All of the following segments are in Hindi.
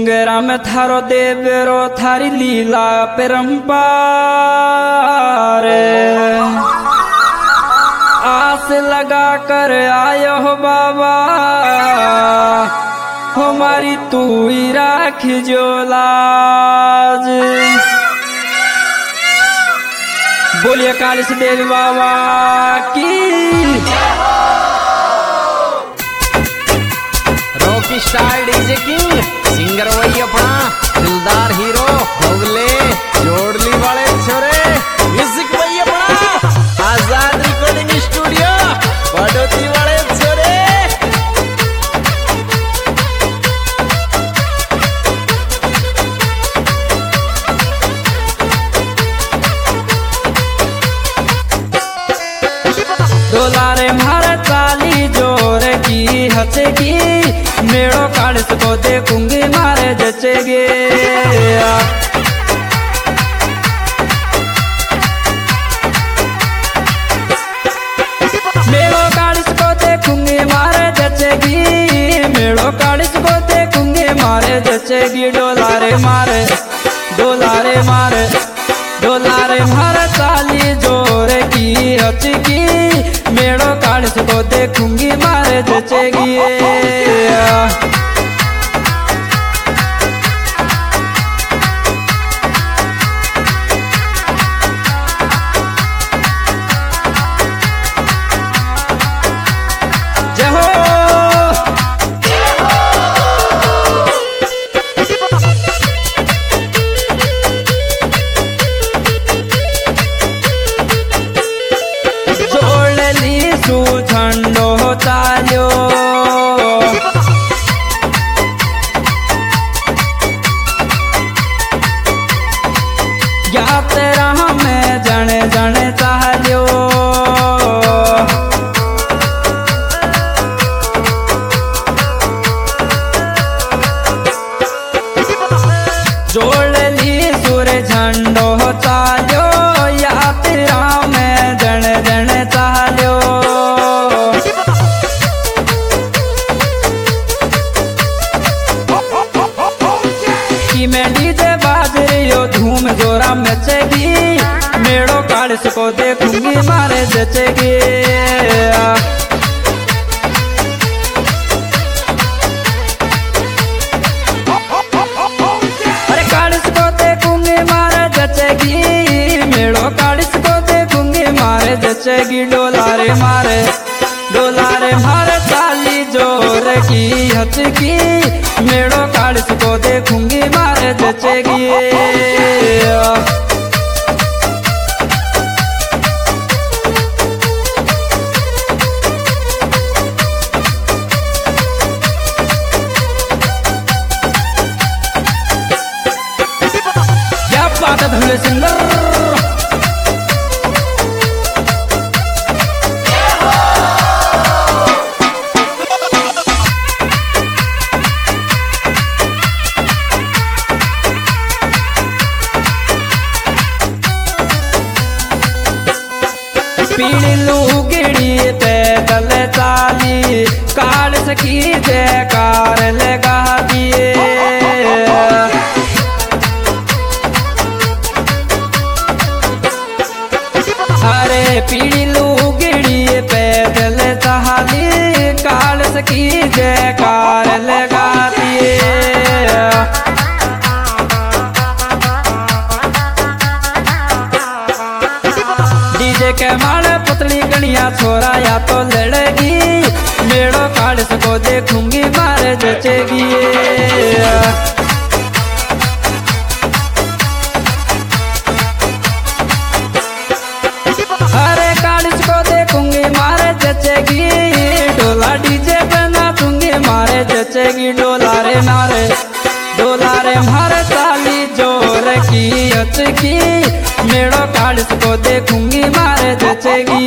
घुंगरा में थारो देवरो थारी लीला परंपार आस लगा कर आयो हो बाबा हमारी तू ही राख जो लाज। बोलिए कालिस देव बाबा की। Rocky Star DJ King singer वही अपना दिलदार हीरो भोगले जोड़ली वाले छोरे म्यूजिक वही अपना आजाद रिकॉर्डिंग स्टूडियो बड़ोती वाले छोरे। डोलारे मारे चाली जोर की हंसेगी मेड़ो कालिस को देखूंगी मारे जचेगे। मेड़ो कालिस को देखूंगी मारे जचेगी मेड़ो कालिस को देखूंगी मारे जचेगी। डोलारे मारे डोलारे मारे डोलारे मारे चाली जोर की हंसेगी मेड़ो कालिस को देखूंगी मारे जचेगी। झंडो चाल्यो या तेरा हमें जने जने चाल्यो जोड़ ली सुर झंडो चाल्यो या तेरा में जने जने चाल्यो। में डीजे बाज रही धूम जोरा मचेगी मेड़ो कालिस को देखूंगी मारे जचेगी। अरे कालिस को देखूंगी मारे जचेगी मेड़ो कालिस को देखूंगी मारे जचेगी। डोलारे मारे चाली जोर की हंसगी मेड़ो कालिस को देखूंगी मारे जचेगी। क्या बात है धुले सिंगर। पीली लुगड़ी पैदल चाली कालिस की जयकार लगा दिए। अरे पीली लुगड़ी पैदल चाली कालिस की जयकार लगा दिए। डीजे के माले पुतली गणिया छोरा या तो लड़ेगी मेड़ो कालिस को देखूंगी मारे जचेगी। अरे कालिस को देखूंगी मारे जचेगी डोला डीजे पे नाचूंगी मारे जचेगी। डोलारे मारे चाली जोर की हंसगी मेड़ो कालिस को देखूंगी मारे जचेगी।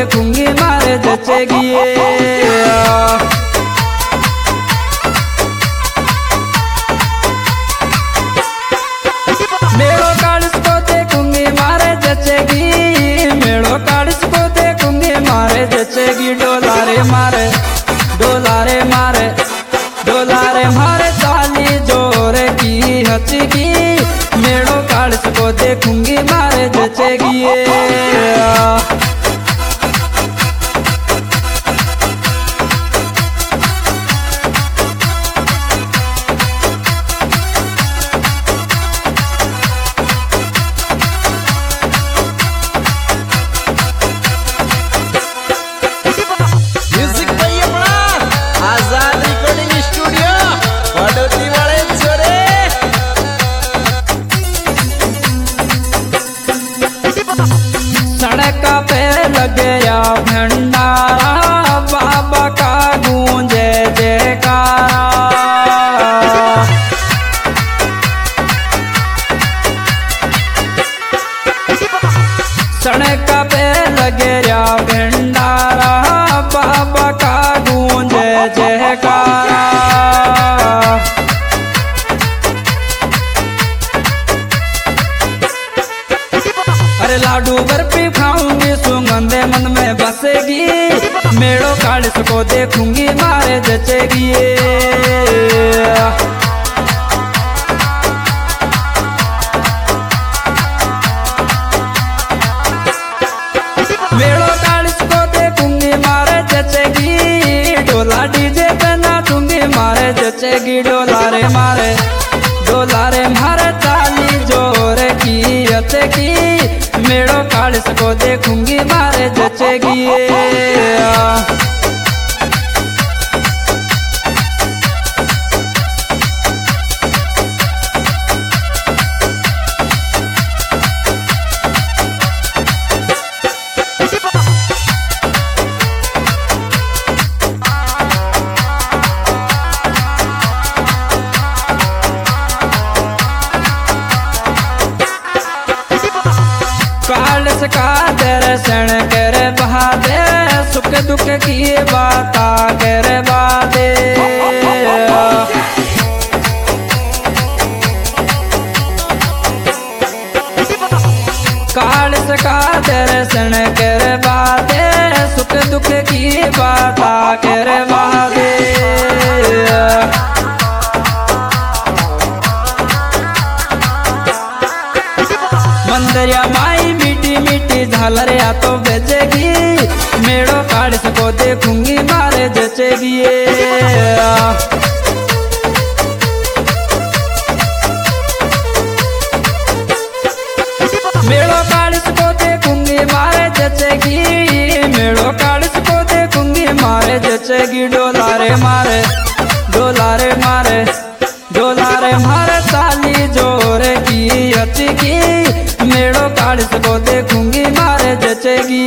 देखूंगी मारे जचेगी मेड़ो कालिस को देखूंगी मारे जचेगी मेड़ो कालिस को देखूंगी मारे जचेगी डोलारे मारे डोलारे मारे डोलारे मारे चाली जोर की हचगी मेड़ो कालिस को देखूंगी मारे जचेगी सड़क पे लग गया भंडारा बाबा का गूंजे जयकारा सड़क पे लग गया भंडारा बाबा का गूंजे जयकारा अरे लाडू बर्फी खाऊंगी सुगंधे मन में बसेगी मेड़ो कालिस को देखूंगी मारे जचेगी मेड़ो कालिस को देखूंगी मारे जचेगी डोला डीजे पे नाचूंगी मारे जचेगी डोलारे मारे चाली जोर की अचेगी मेड़ो कालिस को देखूंगी मारे जचेगी कालिस का दर्शन कर बहादे सुख दुख की बाता कर बादे कालिस का दर्शन कर बादे सुख दुख की बाता कर बादे मंदरिया माई मीठी मीठी झालर या तो बजेगी मेड़ो कालिस को देखूंगी मारे जचेगी मेड़ो कालिस को देखूंगी मारे जचेगी मेड़ो कालिस को देखूंगी मारे जचेगी डोलारे मारे डोलारे मारे डोलारे मारे चाली जोर की अचगी मेड़ो कालिस को देखूंगी मारे जचेगी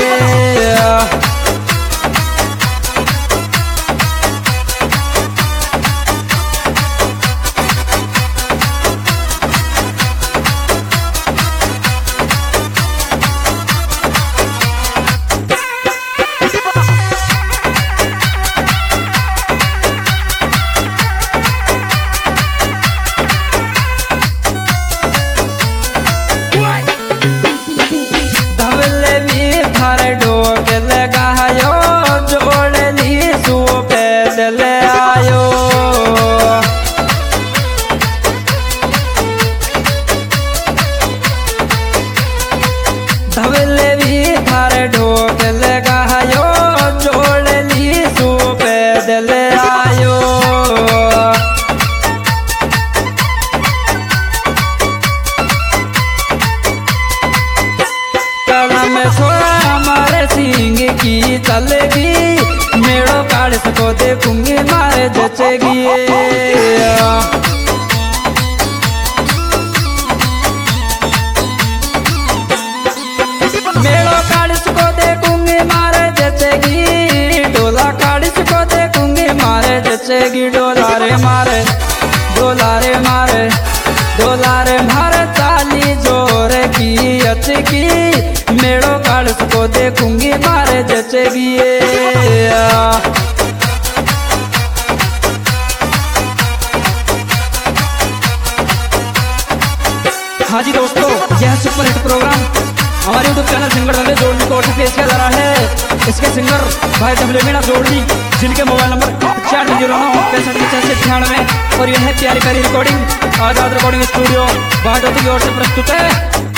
डोग लगायो जोड़ ली सू पैदल आयो धवले भी थार डोग लगायो जोड़ ली सू पैदल आयो कलम छोड़ा हमारे सिंह की चलेगी मेड़ो कालिस को देखूंगी मारे जचेगी मेड़ो कालिस को देखूंगी मारे जचेगी डोला कालिस को देखूंगी मारे जचेगी डोलारे मारे डोलारे मारे डोलारे मारे चाली जोर की अचगी मेड़ो कालिस को देखूंगी मारे रले जोड़ली को पेश किया जा रहा है। इसके सिंगर भाई डब्ल्यू मीना जोड़ली, जिनके मोबाइल नंबर 4096 और यह है प्यारी प्यारी recording Azad recording studio Bhagwati की ओर से प्रस्तुत है।